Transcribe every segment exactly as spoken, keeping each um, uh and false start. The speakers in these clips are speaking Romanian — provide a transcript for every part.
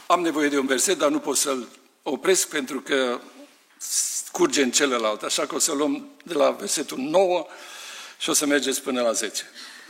Am nevoie de un verset, dar nu pot să-l opresc pentru că curge în celălalt. Așa că o să luăm de la versetul nouă și o să mergeți până la zece.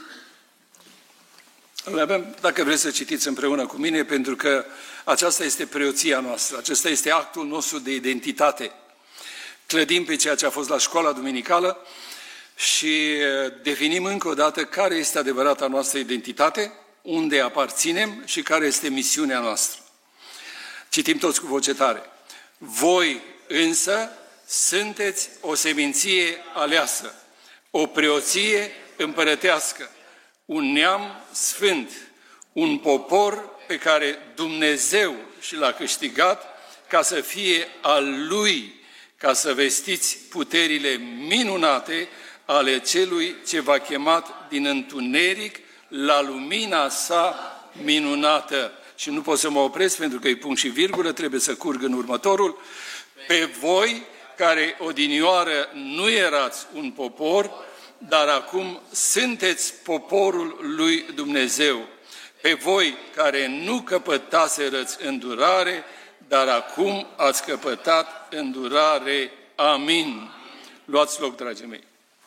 Le avem, dacă vreți să citiți împreună cu mine, pentru că aceasta este preoția noastră, acesta este actul nostru de identitate. Clădim pe ceea ce a fost la școala duminicală și definim încă o dată care este adevărata noastră identitate, unde aparținem și care este misiunea noastră. Citim toți cu voce tare. Voi însă sunteți o seminție aleasă, o preoție împărătească, un neam sfânt, un popor pe care Dumnezeu și l-a câștigat ca să fie al Lui, ca să vestiți puterile minunate ale Celui ce v-a chemat din întuneric la lumina sa minunată. Și nu pot să mă opresc pentru că e punct și virgulă, trebuie să curg în următorul. Pe voi, care odinioară nu erați un popor, dar acum sunteți poporul lui Dumnezeu. Pe voi, care nu căpătaserăți îndurare, dar acum ați căpătat îndurare. Amin. Luați loc, dragii mei.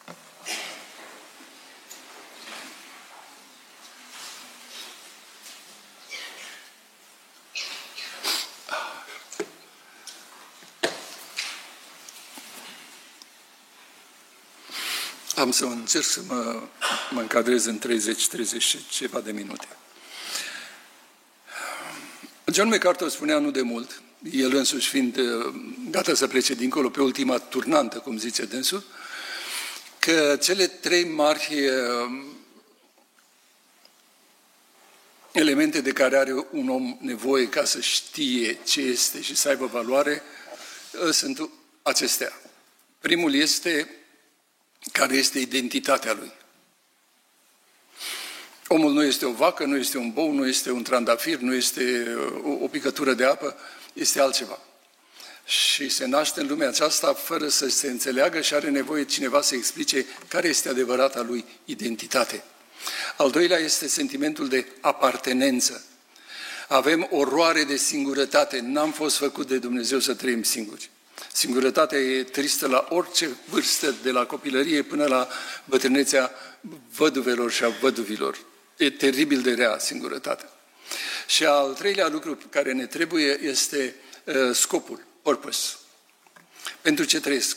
Am să încerc să mă, mă încadrez în treizeci treizeci și ceva de minute. John MacArthur spunea nu de mult, el însuși fiind gata să plece dincolo pe ultima turnantă, cum zice dânsul, că cele trei mari elemente de care are un om nevoie ca să știe ce este și să aibă valoare sunt acestea. Primul este care este identitatea lui. Omul nu este o vacă, nu este un bou, nu este un trandafir, nu este o, o picătură de apă, este altceva. Și se naște în lumea aceasta fără să se înțeleagă și are nevoie cineva să explice care este adevărata lui identitate. Al doilea este sentimentul de apartenență. Avem oroare de singurătate. N-am fost făcut de Dumnezeu să trăim singuri. Singurătatea e tristă la orice vârstă, de la copilărie până la bătrânețea văduvelor și a văduvilor. E teribil de rea singurătatea. Și al treilea lucru care ne trebuie este uh, scopul, purpose. Pentru ce trăiesc?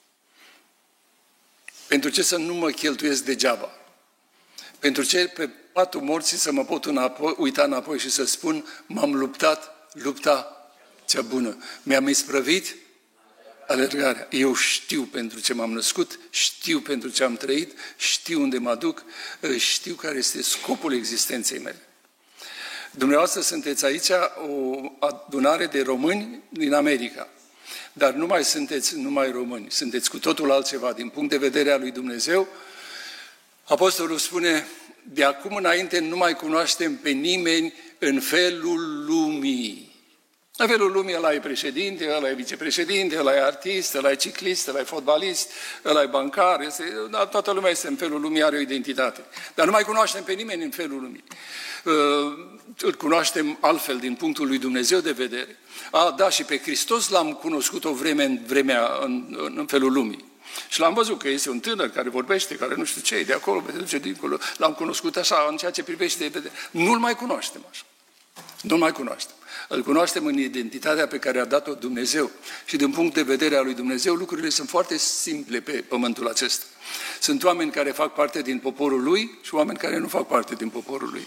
Pentru ce să nu mă cheltuiesc degeaba? Pentru ce pe patul morții să mă pot înapoi, uita înapoi și să spun m-am luptat, lupta cea bună. Mi-am isprăvit alergarea. Eu știu pentru ce m-am născut, știu pentru ce am trăit, știu unde mă duc, știu care este scopul existenței mele. Dumneavoastră sunteți aici o adunare de români din America, dar nu mai sunteți numai români, sunteți cu totul altceva. Din punct de vedere al lui Dumnezeu, Apostolul spune, de acum înainte nu mai cunoaștem pe nimeni în felul lumii. În felul lumii, ăla e președinte, ăla e vicepreședinte, ăla e artist, ăla e ciclist, ăla e fotbalist, ăla e bancar, este, da, toată lumea este în felul lumii, are o identitate. Dar nu mai cunoaștem pe nimeni în felul lumii. Îl cunoaștem altfel din punctul lui Dumnezeu de vedere. A, da, și pe Hristos l-am cunoscut o vreme în vremea, în, în felul lumii. Și l-am văzut că este un tânăr care vorbește, care nu știu ce e de acolo, pe duce dincolo. L-am cunoscut așa, în ceea ce privește, nu-l mai cunoaștem așa. Nu-l mai cunoaștem. Îl cunoaștem în identitatea pe care a dat-o Dumnezeu. Și din punct de vedere al lui Dumnezeu, lucrurile sunt foarte simple pe pământul acesta. Sunt oameni care fac parte din poporul lui și oameni care nu fac parte din poporul lui.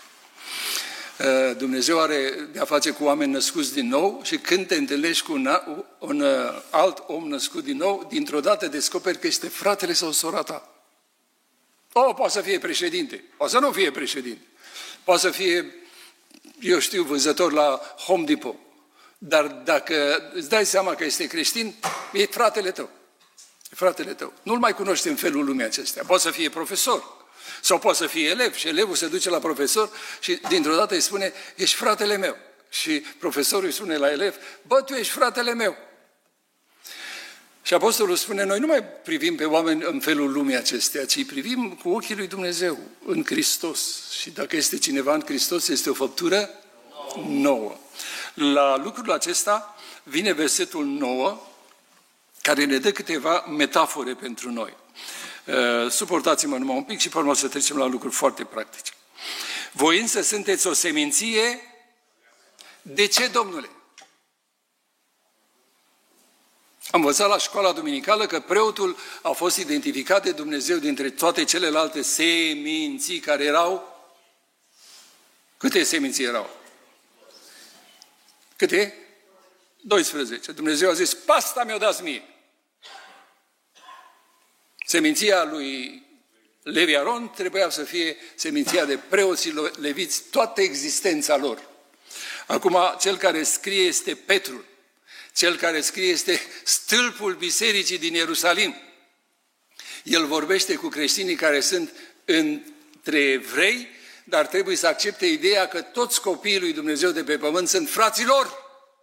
Dumnezeu are de a face cu oameni născuți din nou și când te întâlnești cu un, un alt om născut din nou, dintr-o dată descoperi că este fratele sau sora ta. O, poate să fie președinte, poate să nu fie președinte, poate să fie, eu știu, vânzător la Home Depot. Dar dacă îți dai seama că este creștin, e fratele tău. E fratele tău. Nu-l mai cunoști în felul lumii acestea. Poate să fie profesor. Sau poate să fie elev și elevul se duce la profesor și dintr-o dată îi spune, ești fratele meu. Și profesorul îi spune la elev, bă, tu ești fratele meu. Și apostolul spune, noi nu mai privim pe oameni în felul lumii acestea, ci privim cu ochii lui Dumnezeu, în Hristos. Și dacă este cineva în Hristos, este o făptură nouă. La lucrul acesta vine versetul nouă, care ne dă câteva metafore pentru noi. Suportați-mă numai un pic și pe urmă să trecem la lucruri foarte practice. Voi însă sunteți o seminție. De ce, Domnule? Am învățat la școala duminicală că preotul a fost identificat de Dumnezeu dintre toate celelalte seminții care erau. Câte seminții erau? Câte? doisprezece. Dumnezeu a zis, pe asta mi-o dați mie. Seminția lui Levi Aron trebuia să fie seminția de preoții leviți, toată existența lor. Acum, cel care scrie este Petru. Cel care scrie este stâlpul bisericii din Ierusalim. El vorbește cu creștinii care sunt între evrei, dar trebuie să accepte ideea că toți copiii lui Dumnezeu de pe pământ sunt frații lor.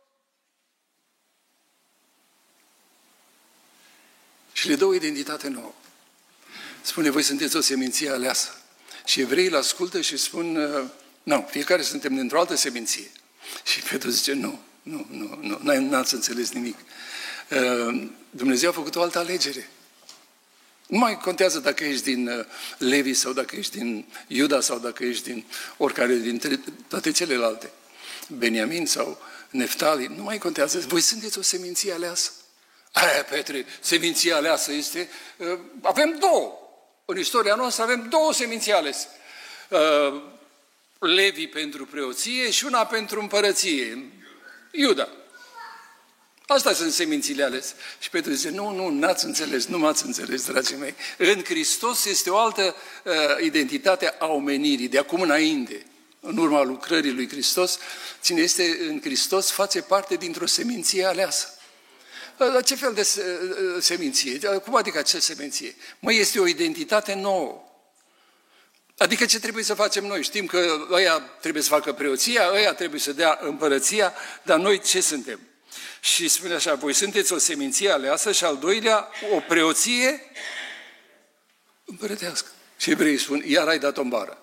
Și le dă o identitate nouă. Spune, voi sunteți o seminție aleasă. Și evreii îl ascultă și spun, nu, fiecare suntem dintr-o altă seminție. Și Petru zice, nu, nu, nu, nu, n-ați înțeles nimic. Dumnezeu a făcut o altă alegere. Nu mai contează dacă ești din Levi sau dacă ești din Iuda sau dacă ești din oricare dintre toate celelalte. Beniamin sau Neftali, nu mai contează. Voi sunteți o seminție aleasă. Aia, Petre, seminția aleasă este... Uh, avem două. În istoria noastră avem două seminții alese. Uh, Levi pentru preoție și una pentru împărăție. Iuda. Astea sunt semințiile alese. Și Petru zice, nu, nu, n-ați înțeles, nu m-ați înțeles, dragii mei. În Hristos este o altă uh, identitate a omenirii, de acum înainte. În urma lucrării lui Hristos, cine este în Hristos face parte dintr-o seminție aleasă. Ce fel de seminție? Cum adică ce seminție? Măi, este o identitate nouă. Adică ce trebuie să facem noi? Știm că ăia trebuie să facă preoția, ăia trebuie să dea împărăția, dar noi ce suntem? Și spune așa, voi sunteți o seminție aleasă și al doilea, o preoție împărătească. Și evreii spun, iar ai dat-o în bară.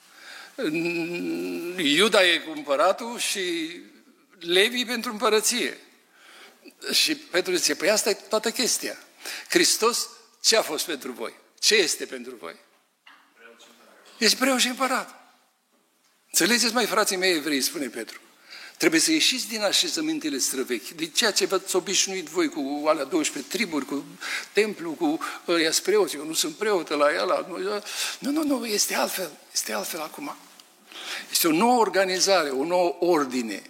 Iuda e cu împăratul și Levi pentru împărăție. Și Petru zice, păi asta e toată chestia. Hristos ce a fost pentru voi? Ce este pentru voi? Ești preot și împărat. Înțelegeți, mai frații mei evrei, spune Petru. Trebuie să ieșiți din așezămintele străvechi, de ceea ce v-ați obișnuit voi cu alea douăsprezece triburi, cu templu, cu ăia preoți. Eu nu sunt preot la ea. Nu, nu, nu, este altfel. Este altfel acum. Este o nouă organizare, o nouă ordine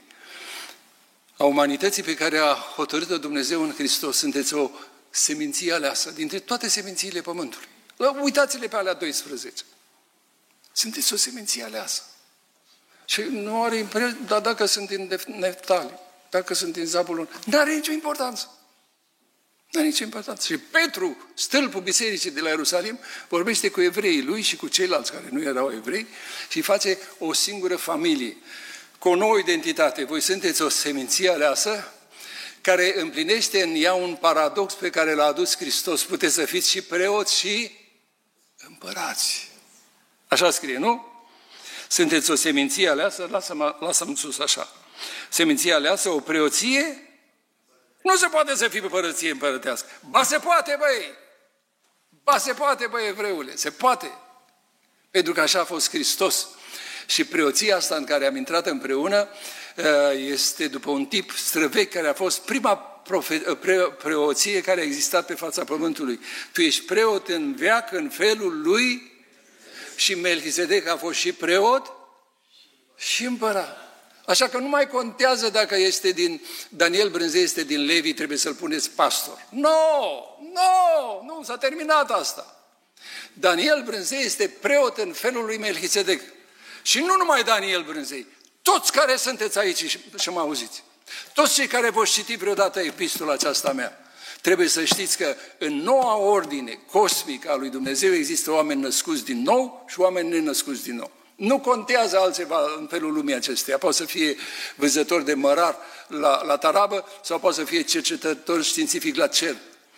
a umanității pe care a hotărât-o Dumnezeu în Hristos. Sunteți o seminție aleasă dintre toate semințiile pământului. Uitați-le pe alea doisprezece. Sunteți o seminție aleasă. Și nu are impresia, dar dacă sunt din Neftali, dacă sunt din Zabulon, nu are nicio importanță. Nu are nicio importanță. Și Petru, stâlpul bisericii de la Ierusalim, vorbește cu evreii lui și cu ceilalți care nu erau evrei și face o singură familie, cu o nouă identitate. Voi sunteți o seminție aleasă care împlinește în ea un paradox pe care l-a adus Hristos. Puteți să fiți și preoți și împărați. Așa scrie, nu? Sunteți o seminție aleasă, lasă-mă, lasă-mă sus așa. Seminție aleasă, o preoție, nu se poate să fie împărăție împărătească. Ba se poate, băi! Ba se poate, băi, evreule, se poate. Pentru că așa a fost Hristos. Și preoția asta în care am intrat împreună este după un tip străvechi care a fost prima profe- pre- preoție care a existat pe fața pământului. Tu ești preot în veac, în felul lui, și Melchisedec a fost și preot și împărat. Așa că nu mai contează dacă este din Daniel Brânzei, este din Levi, trebuie să-l puneți pastor. Nu, no, nu, no, nu, s-a terminat asta. Daniel Brânzei este preot în felul lui Melchisedec. Și nu numai Daniel Brânzei, toți care sunteți aici și, și mă auziți, toți cei care vor citi vreodată epistola aceasta mea, trebuie să știți că în noua ordine cosmică a lui Dumnezeu există oameni născuți din nou și oameni nenăscuți din nou. Nu contează altceva în felul lumii acesteia. Poate să fie vânzător de mărar la, la tarabă sau poate să fie cercetător științific la cer.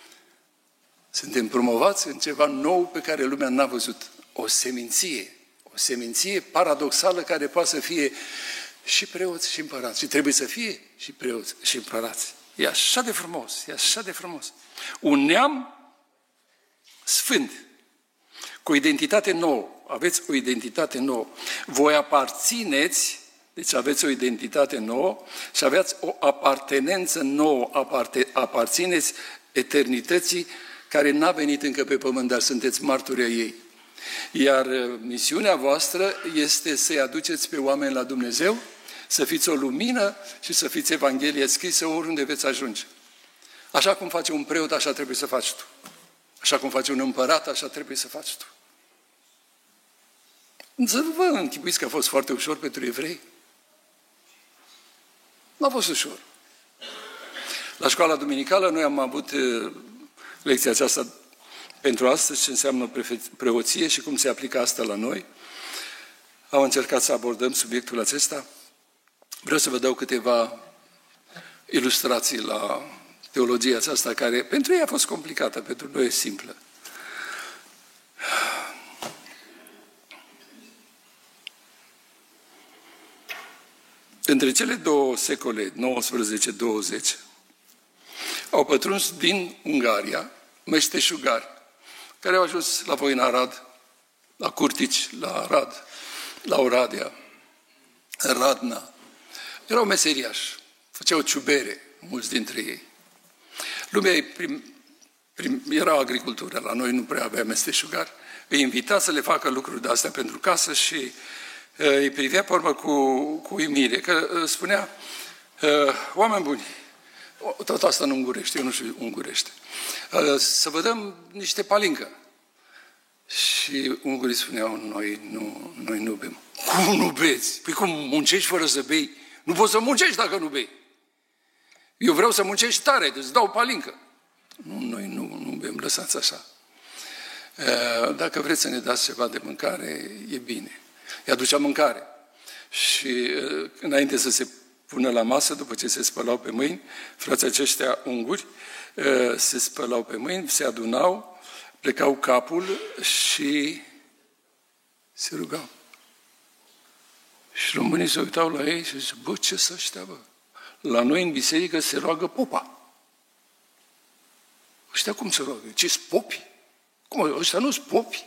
Suntem promovați în ceva nou pe care lumea n-a văzut. O seminție. O seminție paradoxală care poate să fie și preoți și împărați. Și trebuie să fie și preoți și împărați. E așa de frumos, e așa de frumos. Un neam sfânt, cu o identitate nouă. Aveți o identitate nouă. Voi aparțineți, deci aveți o identitate nouă și aveți o apartenență nouă, aparte, aparțineți eternității care n-a venit încă pe pământ, dar sunteți martori ai ei. Iar misiunea voastră este să-i aduceți pe oameni la Dumnezeu, să fiți o lumină și să fiți Evanghelie scrisă oriunde veți ajunge. Așa cum face un preot, așa trebuie să faci tu. Așa cum face un împărat, așa trebuie să faci tu. Să nu vă închipuiți că a fost foarte ușor pentru evrei. Nu a fost ușor. La școala duminicală noi am avut lecția aceasta pentru astăzi, ce înseamnă preoție și cum se aplică asta la noi. Am încercat să abordăm subiectul acesta. Vreau să vă dau câteva ilustrații la teologia aceasta, care pentru ei a fost complicată, pentru noi e simplă. Între cele două secole, nouăsprezece douăzeci, au pătruns din Ungaria meșteșugari, care au ajuns la voi în Arad, la Curtici, la Arad, la Oradea, în Radna. Erau meseriași, făceau ciubere, mulți dintre ei. Lumea prim, prim, era agricultură, la noi nu prea avea meșteșugari. Îi invita să le facă lucruri de-astea pentru casă și uh, îi privea pe urmă cu, cu uimire, că uh, spunea, uh, oameni buni, tot asta în ungurește, eu nu știu ungurește, uh, să vă dăm niște palincă. Și ungurii spuneau, noi nu, noi nu bem. Cum nu beți? Păi cum muncești fără să bei? Nu poți să muncești dacă nu bei. Eu vreau să muncești tare, deci îți dau palincă. Nu, noi nu, nu bem, lăsați așa. Dacă vreți să ne dați ceva de mâncare, e bine. Îi aducea mâncare. Și înainte să se pună la masă, după ce se spălau pe mâini, frații aceștia unguri se spălau pe mâini, se adunau, plecau capul și se rugau. Și românii se uitau la ei și zice, bă, ce să ăștia, bă? La noi în biserică se roagă popa. Ăștia cum se roagă? Ce-s popi? Cum? Ăștia nu sunt popi.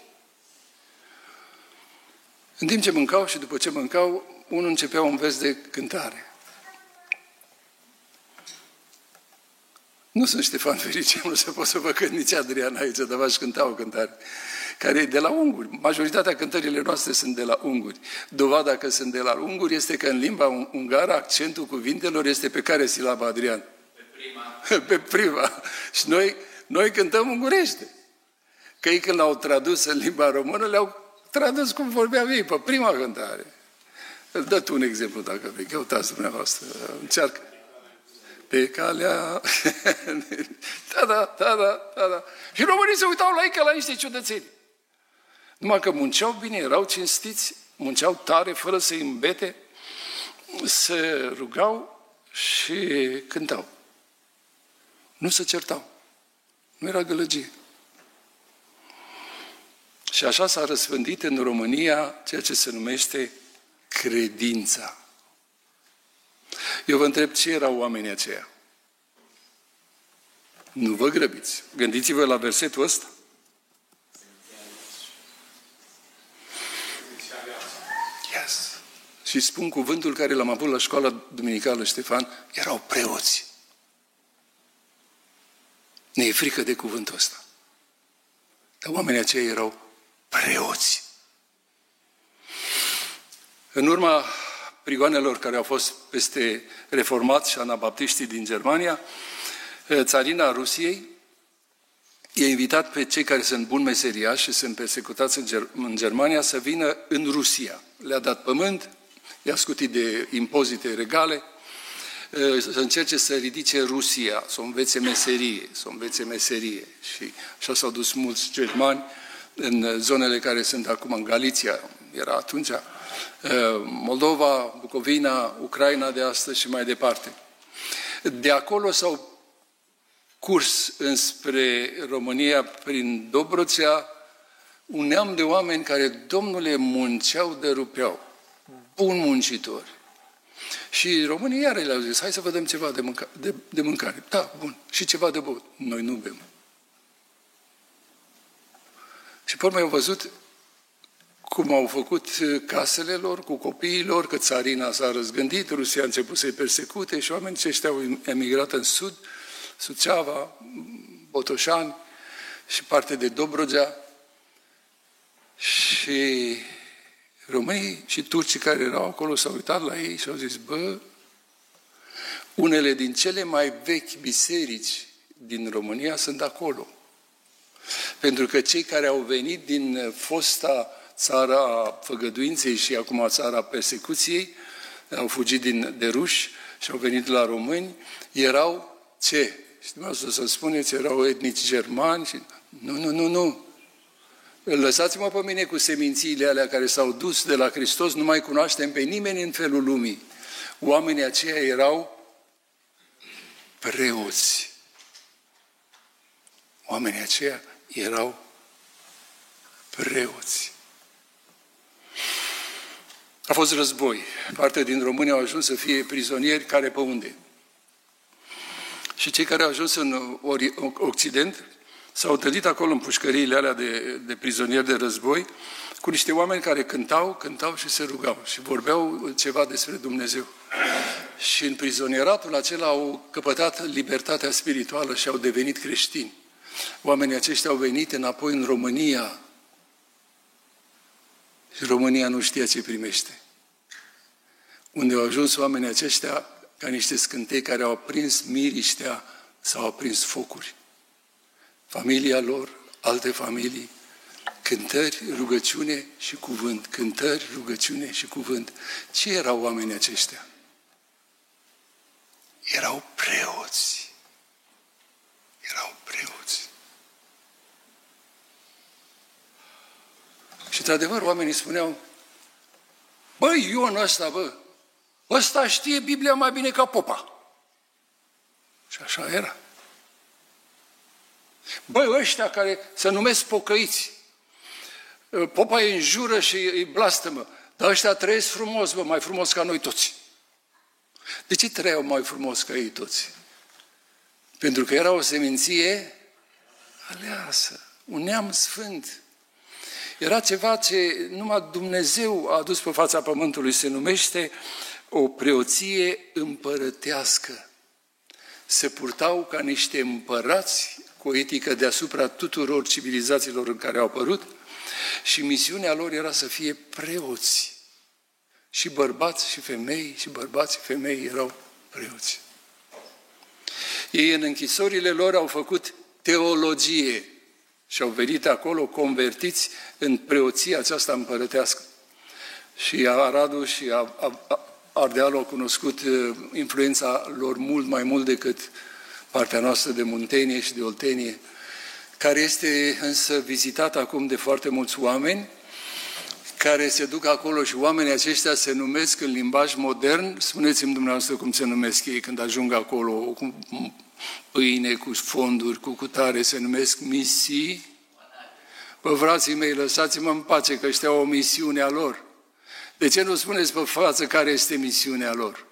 În timp ce mâncau și după ce mâncau, unul începea un vers de cântare. Nu sunt Ștefan Ferice, nu se pot să vă cânt nici Adrian aici, dar v-aș cânta o cântare, care e de la unguri. Majoritatea cântările noastre sunt de la unguri. Dovada că sunt de la unguri este că în limba ungară accentul cuvintelor este pe care silaba, Adrian? Pe prima. Pe prima. Și noi, noi cântăm ungurește. Că ei când l-au tradus în limba română, le-au tradus cum vorbeau ei, pe prima cântare. Dă tu un exemplu dacă vrei, căutați dumneavoastră, încearcă. Pe calea... da, da, da, da, da, da. Și românii se uitau la ei ca la niște ciudățeni. Numai că munceau bine, erau cinstiți, munceau tare, fără să-i îmbete, se rugau și cântau. Nu se certau. Nu era gălăgie. Și așa s-a răspândit în România ceea ce se numește credința. Eu vă întreb ce erau oamenii aceia. Nu vă grăbiți. Gândiți-vă la versetul ăsta. Yes. Și spun cuvântul care l-am avut la școala duminicală, Ștefan, erau preoți. Ne e frică de cuvântul ăsta. Dar oamenii aceia erau preoți. În urma prigoanelor care au fost peste reformați și anabaptiștii din Germania, țarina Rusiei i-a invitat pe cei care sunt buni meseriași și sunt persecutați în, Ger- în Germania să vină în Rusia. Le-a dat pământ, i-a scutit de impozite regale, să încerce să ridice Rusia, să o învețe meserie, să o învețe meserie. Și așa s-au dus mulți germani în zonele care sunt acum în Galiția, era atunci, Moldova, Bucovina, Ucraina de astăzi și mai departe. De acolo s-au curs înspre România prin Dobrogea un neam de oameni care, Domnule, munceau de rupeau, buni muncitori. Și românii iară le-au zis, hai să vă dăm ceva de, mânca, de, de mâncare. Da, bun. Și ceva de băut. Noi nu bem. Și pe urmă au văzut cum au făcut casele lor cu copiii lor, că țarina s-a răzgândit, Rusia a început să-i persecute și oamenii aceștia au emigrat în sud, Suceava, Botoșani și parte de Dobrogea. Și românii și turcii care erau acolo s-au uitat la ei și au zis, bă, unele din cele mai vechi biserici din România sunt acolo. Pentru că cei care au venit din fosta țara făgăduinței și acum țara persecuției, au fugit din, de ruși și au venit la români, erau ce? Și dumneavoastră să spuneți, erau etnici germani și... Nu, nu, nu, nu. Lăsați-mă pe mine cu semințiile alea care s-au dus de la Hristos, nu mai cunoaștem pe nimeni în felul lumii. Oamenii aceia erau preoți. Oamenii aceia erau preoți. A fost război. Parte din români au ajuns să fie prizonieri, care pe unde? Și cei care au ajuns în Occident s-au întâlnit acolo în pușcăriile alea de, de prizonieri de război cu niște oameni care cântau, cântau și se rugau și vorbeau ceva despre Dumnezeu. Și în prizonieratul acela au căpătat libertatea spirituală și au devenit creștini. Oamenii aceștia au venit înapoi în România și România nu știa ce primește. Unde au ajuns oamenii aceștia ca niște scântei care au aprins miriștea sau au aprins focuri. Familia lor, alte familii, cântări, rugăciune și cuvânt. Cântări, rugăciune și cuvânt. Ce erau oamenii aceștia? Erau preoți. Erau preoți. Și, într-adevăr, oamenii spuneau, băi, Ion ăsta, bă, ăsta știe Biblia mai bine ca popa. Și așa era. Băi, ăștia care se numesc pocăiți, popa îi înjură și îi blastămă, dar ăștia trăiesc frumos, bă, mai frumos ca noi toți. De ce trăiau mai frumos ca ei toți? Pentru că era o seminție aleasă, un neam sfânt. Era ceva ce numai Dumnezeu a adus pe fața pământului, se numește o preoție împărătească. Se purtau ca niște împărați cu o etică deasupra tuturor civilizațiilor în care au apărut și misiunea lor era să fie preoți. Și bărbați și femei, și bărbați și femei erau preoți. Ei în închisorile lor au făcut teologie și au venit acolo convertiți în preoția aceasta împărătească. Și Aradul și Ardealul au cunoscut influența lor mult mai mult decât partea noastră de Muntenie și de Oltenie, care este însă vizitată acum de foarte mulți oameni, care se duc acolo și oamenii aceștia se numesc în limbaj modern. Spuneți-mi dumneavoastră cum se numesc ei când ajung acolo, cu pâine, cu fonduri, cu cutare, se numesc misii. Bă, frații mei, lăsați-mă în pace că ăștia au o misiune a lor. De ce nu spuneți pe față care este misiunea lor?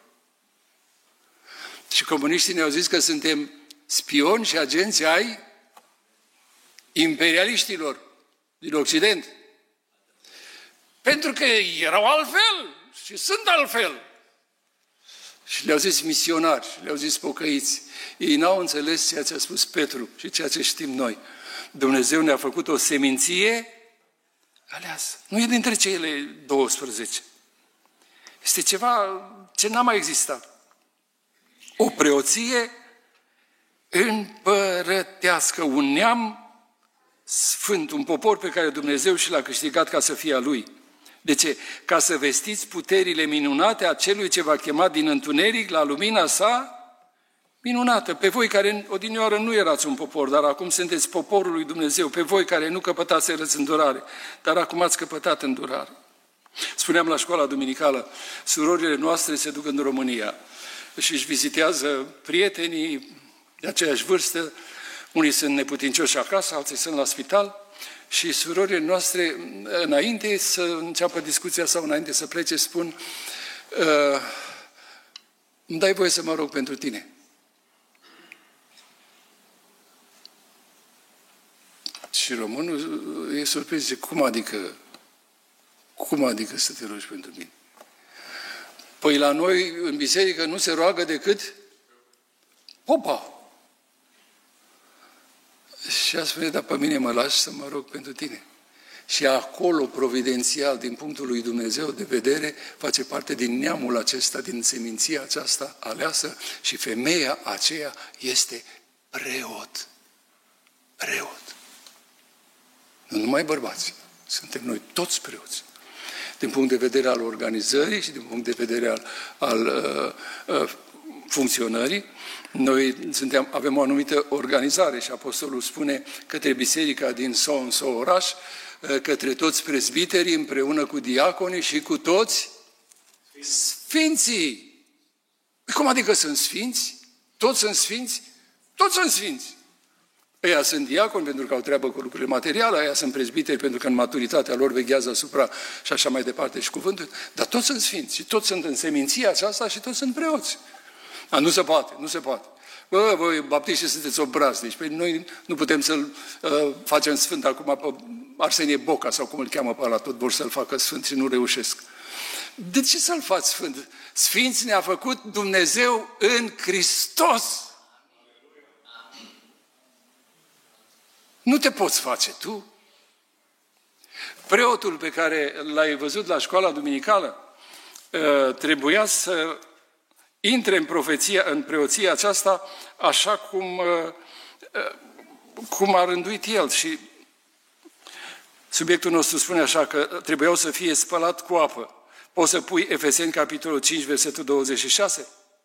Și comuniștii ne-au zis că suntem spioni și agenți ai imperialiștilor din Occident. Pentru că erau altfel și sunt altfel. Și le-au zis misionari, le-au zis pocăiți. Ei n-au înțeles ceea ce a spus Petru și ceea ce știm noi. Dumnezeu ne-a făcut o seminție aleasă. Nu e dintre cele douăsprezece. Este ceva ce n-a mai existat. O preoție împărătească, un neam sfânt, un popor pe care Dumnezeu și l-a câștigat ca să fie a Lui. De ce? Ca să vestiți puterile minunate a Celui ce v-a chemat din întuneric la lumina sa minunată. Pe voi care odinioară nu erați un popor, dar acum sunteți poporul lui Dumnezeu. Pe voi care nu căpătați îndurare, dar acum ați căpătat îndurare. Spuneam la școala duminicală, surorile noastre se duc în România și își vizitează prietenii de aceeași vârstă. Unii sunt neputincioși acasă, alții sunt la spital. Și surorile noastre, înainte să înceapă discuția sau înainte să plece, spun îmi dai voie să mă rog pentru tine. Și românul e surprins, zice, cum adică, cum adică să te rogi pentru mine? Păi la noi, în biserică, nu se roagă decât popa. Și a spune, dar pe mine mă lași să mă rog pentru tine. Și acolo, providențial, din punctul lui Dumnezeu de vedere, face parte din neamul acesta, din seminția aceasta aleasă și femeia aceea este preot. Preot. Nu numai bărbați, suntem noi toți preoți. Din punct de vedere al organizării și din punct de vedere al, al uh, uh, funcționării, noi suntem, avem o anumită organizare și Apostolul spune către biserica din so-and-so oraș, către toți prezbiterii împreună cu diaconii și cu toți sfinții. Cum adică sunt sfinți? Toți sunt sfinți? Toți sunt sfinți. Ăia sunt diaconi pentru că au treabă cu lucrurile materiale, ăia sunt prezbiteri pentru că în maturitatea lor veghează asupra și așa mai departe și cuvântul. Dar toți sunt sfinți și toți sunt în seminția aceasta și toți sunt preoți. A, nu se poate, nu se poate. Bă, voi, baptiștii, sunteți obraznici. Păi noi nu putem să-l uh, facem sfânt acum pe Arsenie Boca sau cum îl cheamă pe ăla, tot vor să-l facă sfânt și nu reușesc. De ce să-l faci sfânt? Sfinți ne-a făcut Dumnezeu în Hristos. Nu te poți face tu. Preotul pe care l-ai văzut la școala duminicală uh, trebuia să intre în, profeția, în preoția aceasta așa cum, uh, cum a rânduit el. Și subiectul nostru spune așa că trebuiau să fie spălat cu apă. Poți să pui Efeseni, capitolul cinci, versetul douăzeci și șase?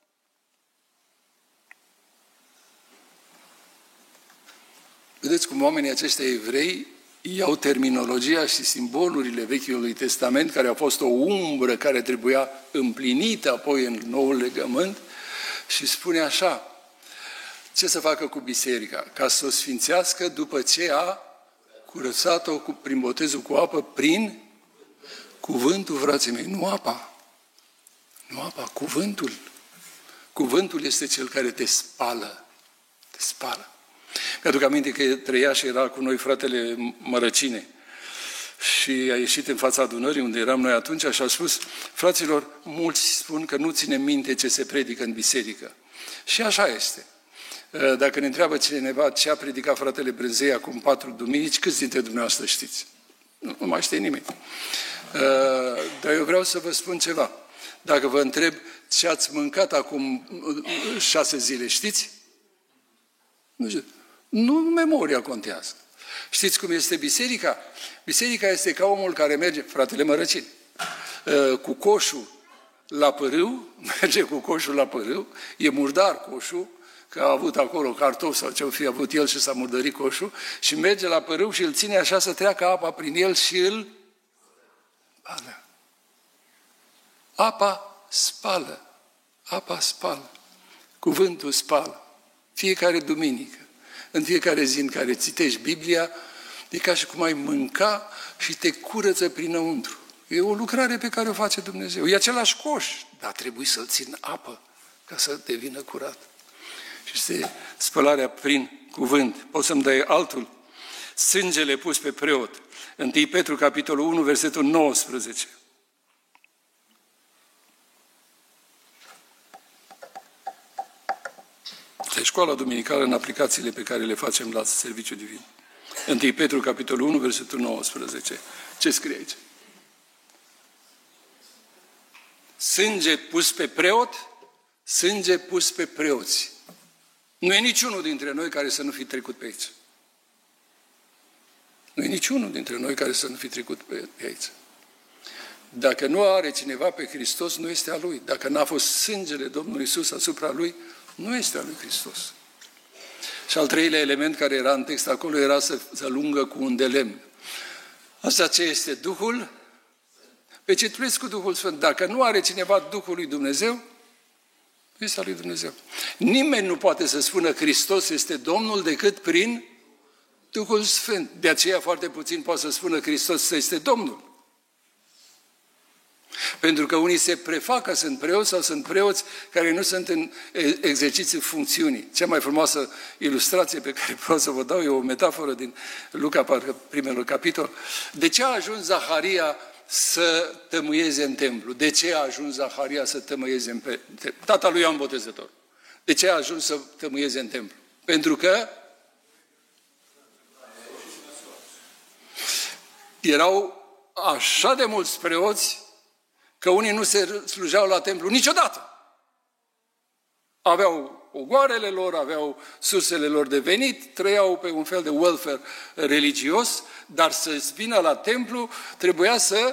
Vedeți cum oamenii aceștia evrei iau terminologia și simbolurile Vechiului Testament, care au fost o umbră care trebuia împlinită apoi în Noul Legământ, și spune așa, ce să facă cu biserica? Ca să o sfințească după ce a curățat-o cu, prin botezul cu apă, prin cuvântul, frații mei, nu apa. Nu apa, cuvântul. Cuvântul este cel care te spală. Te spală. Mi-aduc aminte că trăia și era cu noi fratele Mărăcine și a ieșit în fața adunării unde eram noi atunci și a spus, fraților, mulți spun că nu ținem minte ce se predică în biserică. Și așa este. Dacă ne întreabă cineva ce a predicat fratele Brânzei acum patru duminici, câți dintre dumneavoastră știți? Nu, nu mai știe nimeni. Dar eu vreau să vă spun ceva. Dacă vă întreb ce ați mâncat acum șase zile, știți? Nu știu. Nu memoria contează. Știți cum este biserica? Biserica este ca omul care merge, fratele Mărăcin, cu coșul la pârâu, merge cu coșul la pârâu, e murdar coșul, că a avut acolo cartofi sau ce-o fi avut el și s-a murdărit coșul, și merge la pârâu și îl ține așa să treacă apa prin el și îl spală. Apa spală. Apa spală. Cuvântul spală. Fiecare duminică. În fiecare zi în care citești Biblia, e ca și cum ai mânca și te curăță prinăuntru. E o lucrare pe care o face Dumnezeu. E același coș, dar trebuie să-l țin apă ca să devină curat. Și este spălarea prin cuvânt. Poți să-mi dai altul? Sângele pus pe preot. întâi Petru, capitolul unu, versetul nouăsprezece. De școala duminicală în aplicațiile pe care le facem la Serviciul Divin. întâi Petru, capitolul unu, versetul nouăsprezece. Ce scrie aici? Sânge pus pe preot, sânge pus pe preoți. Nu e niciunul dintre noi care să nu fi trecut pe aici. Nu e niciunul dintre noi care să nu fi trecut pe aici. Dacă nu are cineva pe Hristos, nu este a Lui. Dacă n-a fost sângele Domnului Iisus asupra Lui, nu este a Lui Hristos. Și al treilea element care era în text acolo era să, să lungă cu un de lemn. Asta ce este? Duhul? Pe ce trăiesc cu Duhul Sfânt? Dacă nu are cineva Duhul lui Dumnezeu, nu este a lui Dumnezeu. Nimeni nu poate să spună Hristos este Domnul decât prin Duhul Sfânt. De aceea foarte puțin poate să spună Hristos este Domnul. Pentru că unii se prefac că sunt preoți sau sunt preoți care nu sunt în exercițiul funcțiunii. Cea mai frumoasă ilustrație pe care vreau să vă dau e o metaforă din Luca, parcă primul capitol. De ce a ajuns Zaharia să tămâieze în templu? De ce a ajuns Zaharia să tămâieze în templu? Tata lui Ioan Botezător. De ce a ajuns să tămâieze în templu? Pentru că erau așa de mulți preoți că unii nu se slujeau la templu niciodată. Aveau ogoarele lor, aveau sursele lor de venit, trăiau pe un fel de welfare religios, dar să vină la templu trebuia să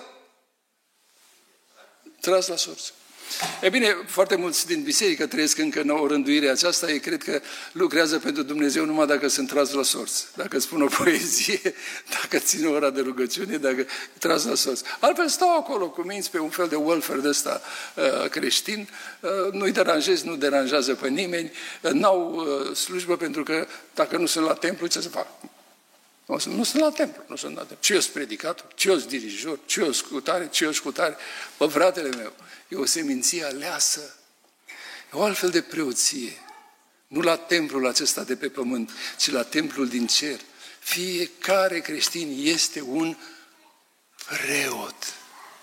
trăiască la sorți. E bine, foarte mulți din biserică trăiesc încă în o rânduire aceasta, ei cred că lucrează pentru Dumnezeu numai dacă sunt tras la sorți, dacă spun o poezie, dacă țin o ora de rugăciune, dacă tras la sorți. Altfel stau acolo cu minți pe un fel de welfare de ăsta uh, creștin, uh, nu-i deranjez, nu deranjează pe nimeni, uh, n-au uh, slujbă pentru că dacă nu sunt la templu, ce să fac? Nu, nu sunt la templu, nu sunt la templu. Ce eu sunt predicator, ce eu sunt dirijor, ce eu sunt scutare, ce eu sunt scutare. Bă, fratele meu, e o seminție aleasă. E o altfel de preoție. Nu la templul acesta de pe pământ, ci la templul din cer. Fiecare creștin este un preot.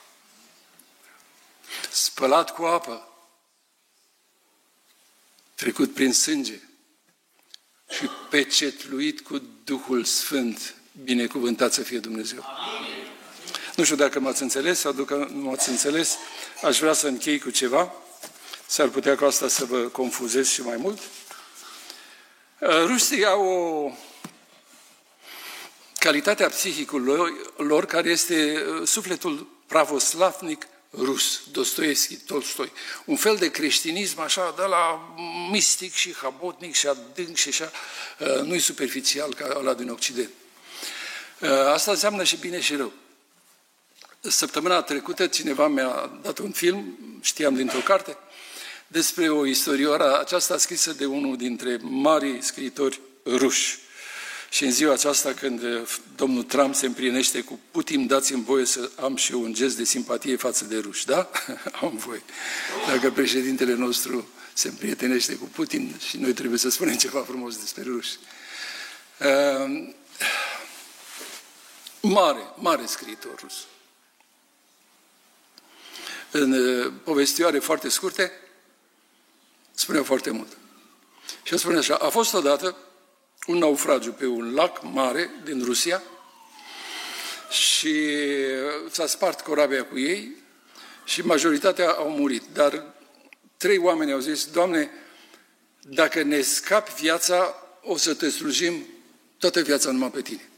Spălat cu apă, trecut prin sânge și pecetluit cu Duhul Sfânt. Binecuvântat să fie Dumnezeu. Amin. Nu știu dacă m-ați înțeles sau dacă nu m-ați înțeles, aș vrea să închei cu ceva. S-ar putea cu asta să vă confuzez și mai mult. Ruștii au o calitate a psihicului lor care este sufletul pravoslavnic rus, Dostoevski, Tolstoi. Un fel de creștinism așa, de la mistic și habotnic și adânc și așa, nu-i superficial ca ăla din Occident. Asta înseamnă și bine și rău. Săptămâna trecută cineva mi-a dat un film, știam dintr-o carte, despre o istorioară aceasta scrisă de unul dintre marii scriitori ruși. Și în ziua aceasta, când domnul Trump se împrienește cu Putin, dați-mi voie să am și eu un gest de simpatie față de ruși, da? Am voie. Dacă președintele nostru se împrietenește cu Putin și noi trebuie să spunem ceva frumos despre ruși. Uh, mare, mare scriitor rus. În uh, povestioare foarte scurte, spunea foarte mult. Și el spune așa, a fost odată un naufragiu pe un lac mare din Rusia și s-a spart corabia cu ei și majoritatea au murit. Dar trei oameni au zis, Doamne, dacă ne scapi viața, o să te slujim toată viața numai pe Tine.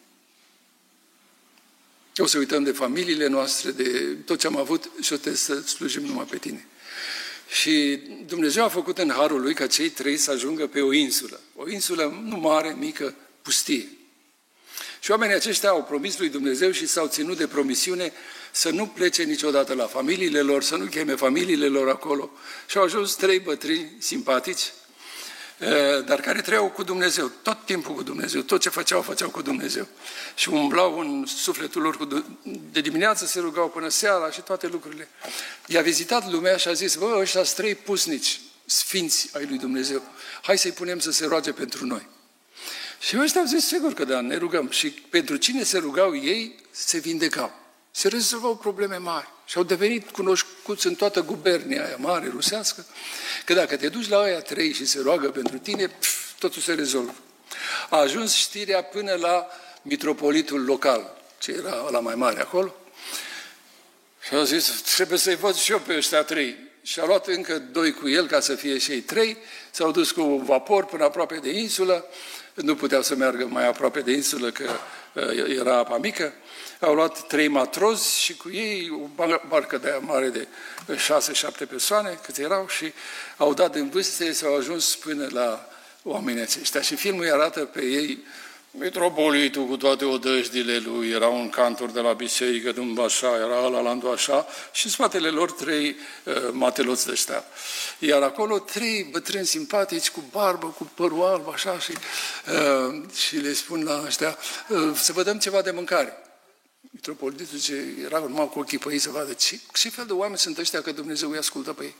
O să uităm de familiile noastre, de tot ce am avut și o să te slujim numai pe Tine. Și Dumnezeu a făcut în harul Lui ca cei trei să ajungă pe o insulă. O insulă nu mare, mică, pustie. Și oamenii aceștia au promis lui Dumnezeu și s-au ținut de promisiune să nu plece niciodată la familiile lor, să nu cheme familiile lor acolo. Și au ajuns trei bătrâni simpatici, dar care trăiau cu Dumnezeu, tot timpul cu Dumnezeu, tot ce făceau, făceau cu Dumnezeu. Și umblau în sufletul lor, cu de dimineață se rugau până seara și toate lucrurile. I-a vizitat lumea și a zis, bă, ăștia sunt trei pusnici, sfinți ai lui Dumnezeu, hai să-i punem să se roage pentru noi. Și ăștia au zis, sigur că da, ne rugăm. Și pentru cine se rugau ei, se vindecau. Se rezolvau probleme mari. Și au devenit cunoscuți în toată gubernia aia mare, rusească, că dacă te duci la aia trei și se roagă pentru tine, pf, totul se rezolvă. A ajuns știrea până la mitropolitul local, ce era ăla mai mare acolo, și a zis, trebuie să-i văd și eu pe ăștia trei. Și a luat încă doi cu el ca să fie și ei trei, s-au dus cu un vapor până aproape de insulă, nu puteau să meargă mai aproape de insulă, că era apa mică. Au luat trei matrozi și cu ei o barcă de aia mare de șase, șapte persoane, cât erau, și au dat în vâste, s-au ajuns până la oamenii aceștia. Și filmul îi arată pe ei, mitropolitul cu toate odăjdile lui, era un cantor de la biserică, de așa, era ăla la așa, și în spatele lor trei uh, mateloți de ăștia. Iar acolo trei bătrâni simpatici, cu barbă, cu părul alb, așa, și, uh, și le spun la ăștia, uh, să vă dăm ceva de mâncare. Mitropolitul zice, era numai cu ochii pe ei să vadă ce, ce fel de oameni sunt ăștia că Dumnezeu îi ascultă pe ei.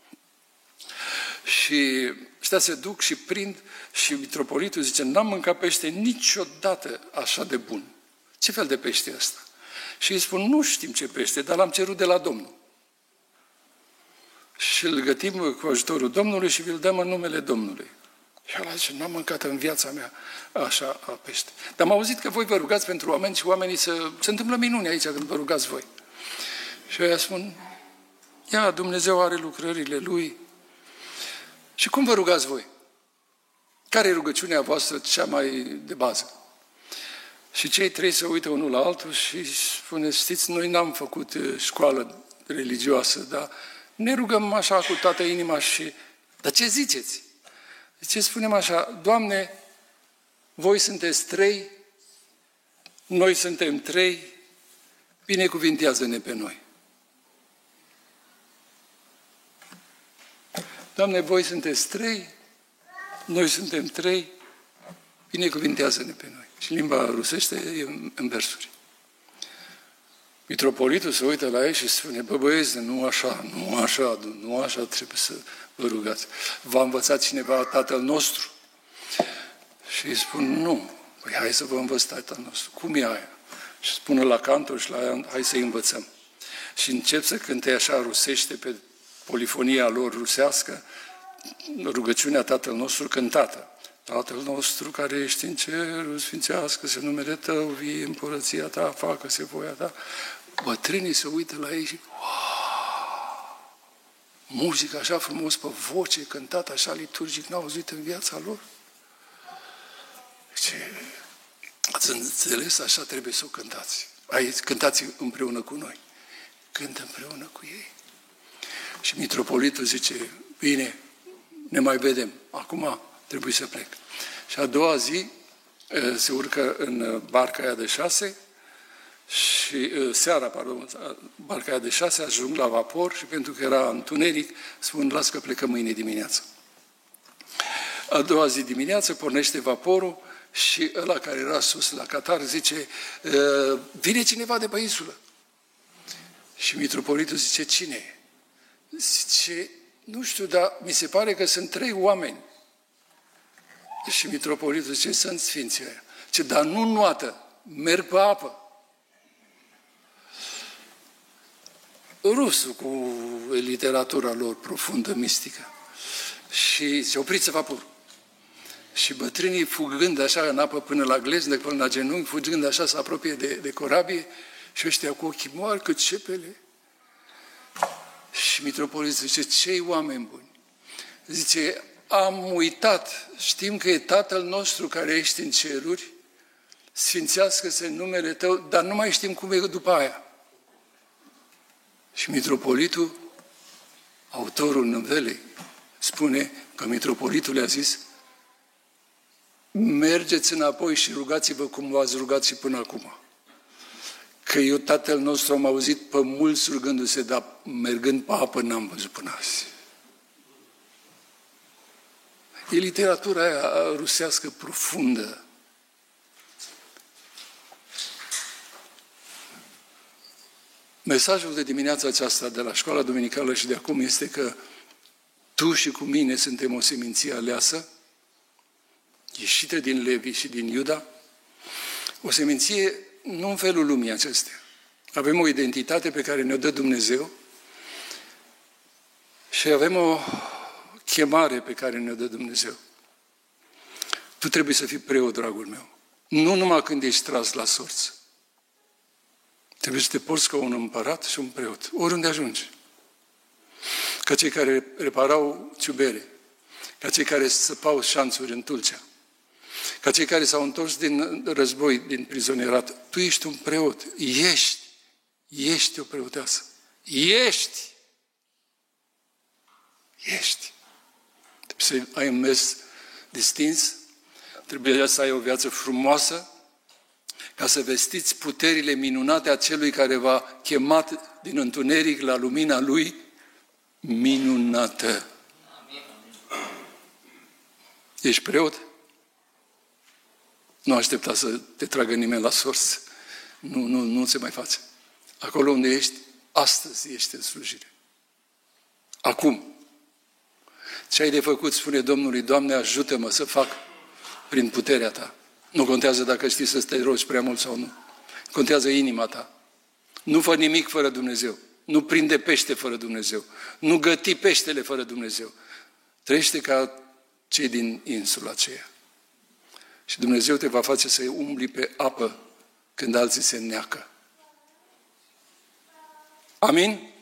Și ăștia se duc și prind și mitropolitul zice, n-am mâncat pește niciodată așa de bun. Ce fel de pește e ăsta? Și îi spun, nu știm ce pește, dar l-am cerut de la Domnul. Și îl gătim cu ajutorul Domnului și vi-l dăm în numele Domnului. Și ăla zice, n-am mâncat în viața mea așa a pește. Dar am auzit că voi vă rugați pentru oameni și oamenii să... se întâmplă minuni aici când vă rugați voi. Și eu spun, ia, Dumnezeu are lucrările Lui. Și cum vă rugați voi? Care e rugăciunea voastră cea mai de bază? Și cei trei se uită unul la altul și spune, știți, noi n-am făcut școală religioasă, dar ne rugăm așa cu toată inima și... Dar ce ziceți? Ce spunem așa, Doamne, voi sunteți trei, noi suntem trei, binecuvintează-ne pe noi. Doamne, voi sunteți trei, noi suntem trei, binecuvintează-ne pe noi. Și limba rusește e în versuri. Mitropolitul se uită la ei și spune, bă băieți, nu așa, nu așa, nu așa trebuie să vă rugați. V-a învățat cineva Tatăl nostru? Și îi spun, nu. Păi hai să vă învăț Tatăl nostru. Cum e aia? Și spune la cantor și la aia, hai să-i învățăm. Și încep să cânte așa rusește pe polifonia lor rusească, rugăciunea Tatăl nostru cântată. Tatăl nostru care ești în cerul, sfințească-se numele Tău, vie împărăția Ta, facă-se voia Ta. Bătrânii se uită la ei și wow! Muzica așa frumos pe voce, cântată așa liturgic, n-au auzit în viața lor. Ce... Ați înțeles? Așa trebuie să o cântați. Aici, cântați împreună cu noi. Cântă împreună cu ei. Și mitropolitul zice, bine, ne mai vedem. Acum trebuie să plec. Și a doua zi se urcă în barca aia de șase și seara, pardon, barca aia de șase, ajung la vapor și pentru că era întuneric, spun, las că plecăm mâine dimineață. A doua zi dimineață pornește vaporul și ăla care era sus la Qatar zice, vine cineva de pe insulă. Și mitropolitul zice, cine e? Zice, nu știu, dar mi se pare că sunt trei oameni. Și mitropolitul zice, sunt sfinții aia. Zice, dar nu noată, merg pe apă. Rusul cu literatura lor profundă, mistică. Și se opriți vaporul. Și bătrânii, fugând așa în apă până la gleznă, până la genunchi, fugând așa, se apropie de, de corabie și ăștia cu ochii moari cât cepele. Și mitropolitul zice, ce oameni buni? Zice, am uitat, știm că e Tatăl nostru care ești în ceruri, sfințească-se numele Tău, dar nu mai știm cum e după aia. Și mitropolitul, autorul novelei, spune că mitropolitul le-a zis, mergeți înapoi și rugați-vă cum v-ați rugat și până acum. Că eu, Tatăl nostru, am auzit pe mulți rugându-se, dar mergând pe apă n-am văzut până azi. E literatura aia rusească profundă. Mesajul de dimineața aceasta de la școala duminicală și de acum este că tu și cu mine suntem o seminție aleasă, ieșită din Levi și din Iuda, o seminție nu în felul lumii acestea. Avem o identitate pe care ne-o dă Dumnezeu și avem o chemare pe care ne-o dă Dumnezeu. Tu trebuie să fii preot, dragul meu. Nu numai când ești tras la sorți. Trebuie să te porți ca un împărat și un preot. Oriunde ajungi. Ca cei care reparau ciubere. Ca cei care săpau șanțuri în Tulcea. Ca cei care s-au întors din război, din prizonierat. Tu ești un preot. Ești. Ești o preoteasă. Ești. Ești. Trebuie să ai un mers distins. Trebuie să ai o viață frumoasă. Ca să vestiți puterile minunate a celui care v-a chemat din întuneric la lumina Lui minunată. Ești preot? Nu aștepta să te tragă nimeni la sorți. Nu, nu, nu se mai face. Acolo unde ești, astăzi ești în slujire. Acum. Ce ai de făcut, spune Domnului, Doamne, ajută-mă să fac prin puterea Ta. Nu contează dacă știi să te rogi prea mult sau nu. Contează inima ta. Nu fă nimic fără Dumnezeu. Nu prinde pește fără Dumnezeu. Nu găti peștele fără Dumnezeu. Trăiește ca cei din insula aceea. Și Dumnezeu te va face să umbli pe apă când alții se neacă. Amin?